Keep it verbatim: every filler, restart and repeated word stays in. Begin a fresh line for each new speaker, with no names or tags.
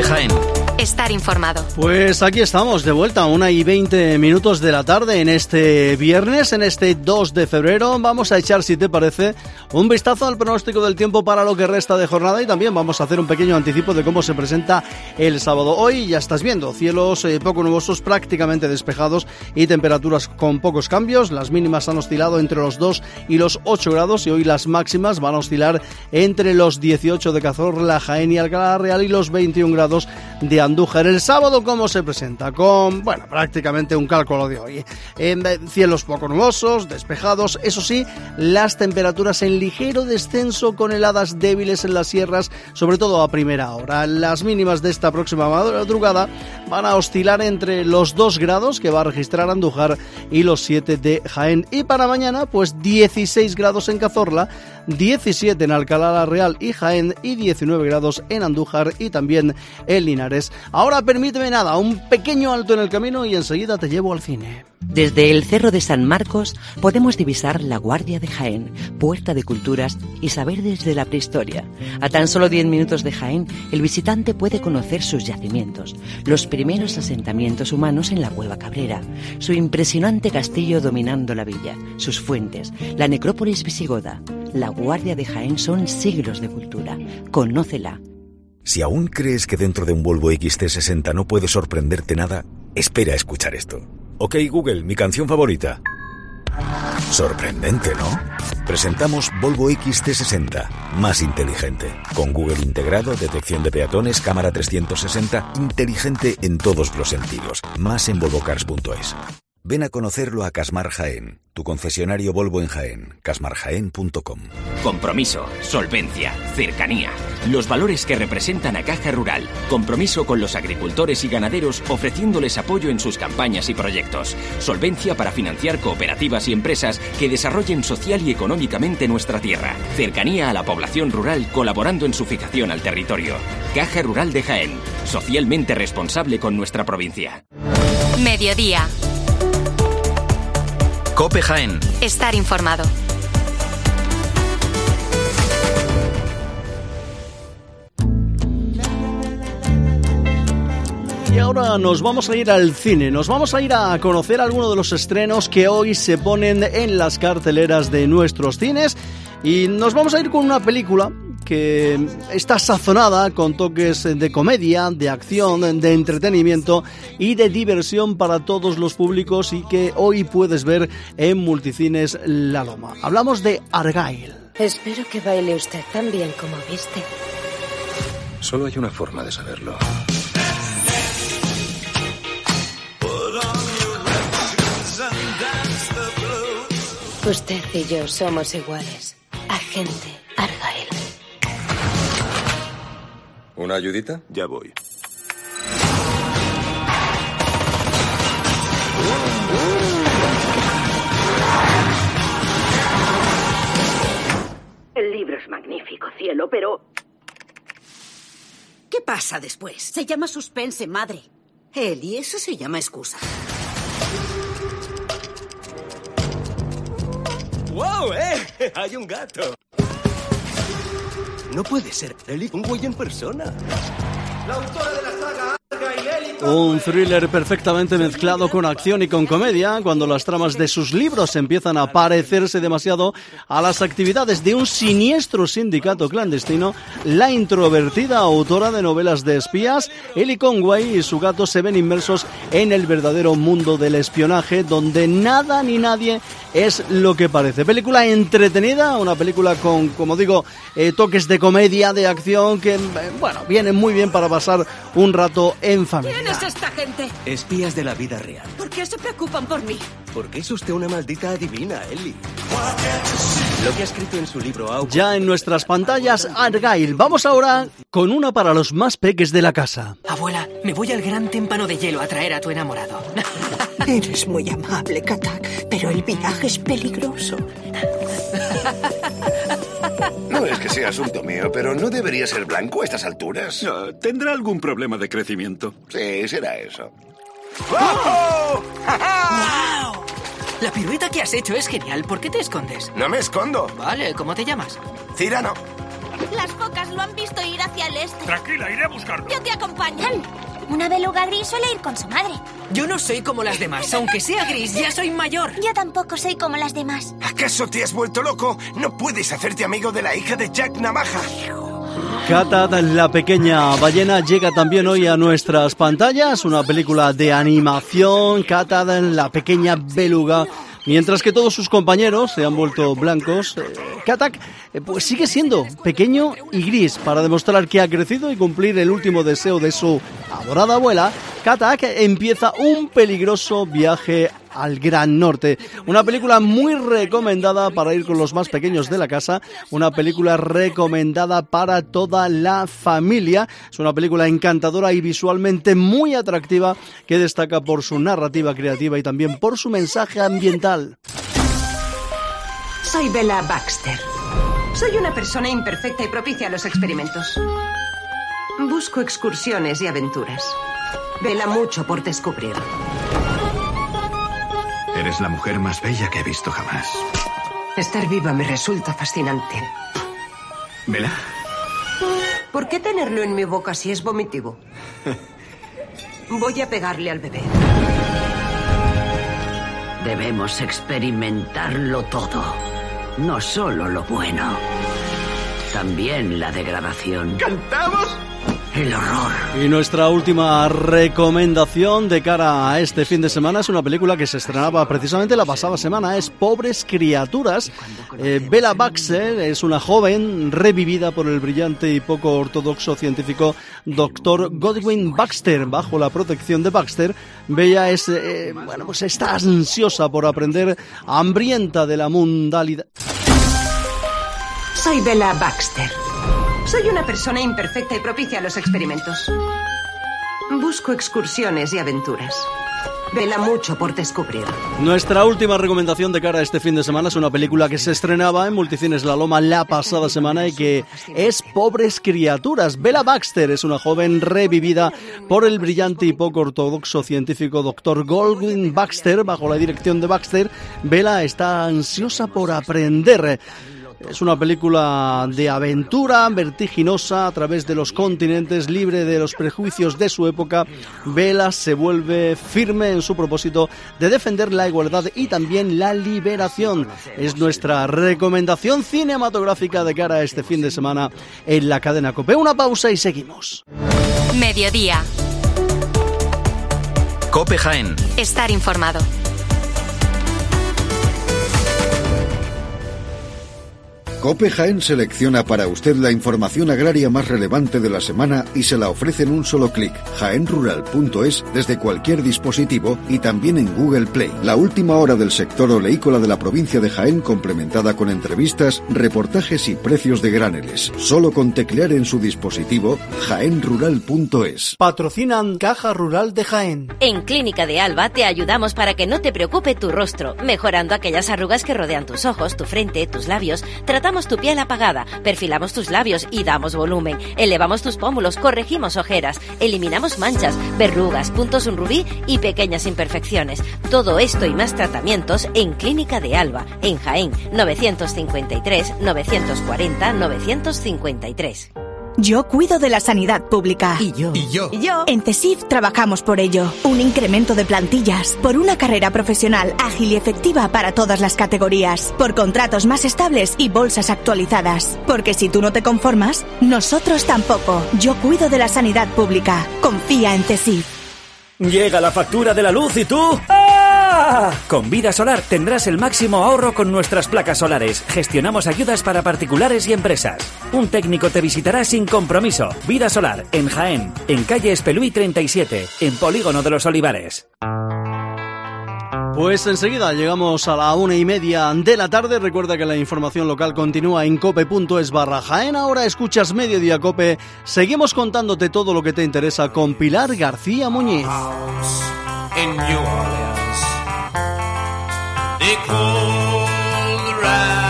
Jaén.
Estar informado.
Pues aquí estamos, de vuelta, una y veinte minutos de la tarde en este viernes, en este dos de febrero. Vamos a echar, si te parece, un vistazo al pronóstico del tiempo para lo que resta de jornada y también vamos a hacer un pequeño anticipo de cómo se presenta el sábado. Hoy ya estás viendo, cielos eh, poco nubosos, prácticamente despejados y temperaturas con pocos cambios. Las mínimas han oscilado entre los dos y los ocho grados y hoy las máximas van a oscilar entre los dieciocho de Cazorla, Jaén y Alcalá Real y los veintiún grados de Andújar. El sábado, ¿cómo se presenta? Con, bueno, prácticamente un cálculo de hoy. En cielos poco nubosos, despejados, eso sí, las temperaturas en ligero descenso con heladas débiles en las sierras, sobre todo a primera hora. Las mínimas de esta próxima madrugada van a oscilar entre los dos grados que va a registrar Andújar y los siete de Jaén. Y para mañana, pues dieciséis grados en Cazorla, diecisiete en Alcalá Real y Jaén y diecinueve grados en Andújar y también en Linares. Ahora permíteme nada, un pequeño alto en el camino y enseguida te llevo al cine.
Desde el Cerro de San Marcos podemos divisar la Guardia de Jaén, puerta de culturas y saber desde la prehistoria. A tan solo diez minutos de Jaén, el visitante puede conocer sus yacimientos, los primeros asentamientos humanos en la Cueva Cabrera, su impresionante castillo dominando la villa, sus fuentes, la necrópolis visigoda. La Guardia de Jaén son siglos de cultura. Conócela.
Si aún crees que dentro de un Volvo X C sesenta no puede sorprenderte nada, espera a escuchar esto. Ok, Google, mi canción favorita. Sorprendente, ¿no? Presentamos Volvo X C sesenta, más inteligente. Con Google integrado, detección de peatones, cámara trescientos sesenta, inteligente en todos los sentidos. Más en volvo cars punto es. Ven a conocerlo a Casmar Jaén, tu concesionario Volvo en Jaén, casmar jaén punto com.
Compromiso, solvencia, cercanía. Los valores que representan a Caja Rural. Compromiso con los agricultores y ganaderos ofreciéndoles apoyo en sus campañas y proyectos. Solvencia para financiar cooperativas y empresas que desarrollen social y económicamente nuestra tierra. Cercanía a la población rural colaborando en su fijación al territorio. Caja Rural de Jaén, socialmente responsable con nuestra provincia.
Mediodía.
COPE Jaén.
Estar informado.
Y ahora nos vamos a ir al cine, nos vamos a ir a conocer algunos de los estrenos que hoy se ponen en las carteleras de nuestros cines y nos vamos a ir con una película que está sazonada con toques de comedia, de acción, de entretenimiento y de diversión para todos los públicos y que hoy puedes ver en Multicines La Loma. Hablamos de Argylle.
Espero que baile usted tan bien como viste.
Solo hay una forma de saberlo.
Usted y yo somos iguales. Agente Argylle.
¿Una ayudita? Ya voy.
El libro es magnífico, cielo, pero...
¿Qué pasa después? Se llama suspense, madre. Eli, eso se llama excusa.
¡Wow, eh! ¡Hay un gato! No puede ser Eli, un güey en persona.
La autora de la saga Argylle, Eli
Un thriller perfectamente mezclado con acción y con comedia, cuando las tramas de sus libros empiezan a parecerse demasiado a las actividades de un siniestro sindicato clandestino. La introvertida autora de novelas de espías, Eli Conway, y su gato se ven inmersos en el verdadero mundo del espionaje, donde nada ni nadie es lo que parece. Película entretenida, una película con, como digo, eh, toques de comedia, de acción, que, eh, bueno, viene muy bien para pasar un rato en familia.
¿Quién es esta gente?
Espías de la vida real.
¿Por qué se preocupan por mí?
Porque es usted una maldita adivina, Eli. Lo que ha escrito en su libro... Auto...
Ya en nuestras pantallas, Argylle. Vamos ahora con una para los más peques de la casa.
Abuela, me voy al gran témpano de hielo a traer a tu enamorado.
Eres muy amable, Katak, pero el viaje es peligroso.
No es que sea asunto mío, pero ¿no debería ser blanco a estas alturas?
No, tendrá algún problema de crecimiento.
Sí, será eso.
¡Wow! ¡Wow! La pirueta que has hecho es genial. ¿Por qué te escondes?
No me escondo.
Vale, ¿cómo te llamas?
Cirano.
Las focas lo han visto ir hacia el este.
Tranquila, iré a buscarlo.
Yo te acompaño.
Una beluga gris suele ir con su madre.
Yo no soy como las demás, aunque sea gris, ya soy mayor.
Yo tampoco soy como las demás.
¿Acaso te has vuelto loco? No puedes hacerte amigo de la hija de Jack Navaja.
Katat, la pequeña ballena, llega también hoy a nuestras pantallas. Una película de animación. Katat, la pequeña beluga. Mientras que todos sus compañeros se han vuelto blancos, eh, Katak eh, pues sigue siendo pequeño y gris. Para demostrar que ha crecido y cumplir el último deseo de su adorada abuela, Katak empieza un peligroso viaje al Gran Norte. Una película muy recomendada para ir con los más pequeños de la casa, una película recomendada para toda la familia. Es una película encantadora y visualmente muy atractiva que destaca por su narrativa creativa y también por su mensaje ambiental.
Soy Bella Baxter. Soy una persona imperfecta y propicia a los experimentos. Busco excursiones y aventuras. Vela mucho por descubrir.
Eres la mujer más bella que he visto jamás.
Estar viva me resulta fascinante.
¿Bella?
¿Por qué tenerlo en mi boca si es vomitivo? Voy a pegarle al bebé.
Debemos experimentarlo todo. No solo lo bueno. También la degradación.
¿Cantamos?
El horror.
Y nuestra última recomendación de cara a este fin de semana es una película que se estrenaba precisamente la pasada semana. Es Pobres Criaturas. Eh, Bella Baxter es una joven revivida por el brillante y poco ortodoxo científico doctor Godwin Baxter. Bajo la protección de Baxter, Bella es, eh, bueno, pues está ansiosa por aprender, hambrienta de la mundanalidad.
Soy Bella Baxter. Soy una persona imperfecta y propicia a los experimentos. Busco excursiones y aventuras. Vela mucho por descubrir.
Nuestra última recomendación de cara a este fin de semana es una película que se estrenaba en Multicines La Loma la pasada semana y que es Pobres Criaturas. Bella Baxter es una joven revivida por el brillante y poco ortodoxo científico doctor Godwin Baxter. Bajo la dirección de Baxter, Bella está ansiosa por aprender. Es una película de aventura vertiginosa a través de los continentes, libre de los prejuicios de su época. Bella se vuelve firme en su propósito de defender la igualdad y también la liberación. Es nuestra recomendación cinematográfica de cara a este fin de semana en la cadena COPE. Una pausa y seguimos.
Mediodía.
COPE Jaén.
Estar informado.
COPE Jaén selecciona para usted la información agraria más relevante de la semana y se la ofrece en un solo clic. jaén rural punto es desde cualquier dispositivo y también en Google Play. La última hora del sector oleícola de la provincia de Jaén, complementada con entrevistas, reportajes y precios de graneles. Solo con teclear en su dispositivo jaén rural punto es.
Patrocinan Caja Rural de Jaén.
En Clínica de Alba te ayudamos para que no te preocupe tu rostro, mejorando aquellas arrugas que rodean tus ojos, tu frente, tus labios. Tratamos tu piel apagada, perfilamos tus labios y damos volumen, elevamos tus pómulos, corregimos ojeras, eliminamos manchas, verrugas, puntos en rubí y pequeñas imperfecciones. Todo esto y más tratamientos en Clínica de Alba, en Jaén, novecientos cincuenta y tres, novecientos cuarenta, novecientos cincuenta y tres.
Yo cuido de la sanidad pública.
Y yo.
Y yo. Y yo. En CESIF trabajamos por ello. Un incremento de plantillas, por una carrera profesional ágil y efectiva para todas las categorías, por contratos más estables y bolsas actualizadas. Porque si tú no te conformas, nosotros tampoco. Yo cuido de la sanidad pública. Confía en CESIF.
Llega la factura de la luz y tú... ¡ah! Con Vida Solar tendrás el máximo ahorro con nuestras placas solares. Gestionamos ayudas para particulares y empresas. Un técnico te visitará sin compromiso. Vida Solar, en Jaén, en calle Espelúi treinta y siete, en Polígono de los Olivares.
Pues enseguida llegamos a la una y media de la tarde. Recuerda que la información local continúa en cope punto es barra Jaén. Ahora escuchas Mediodía Cope. Seguimos contándote todo lo que te interesa con Pilar García Muñiz.
They call the ride.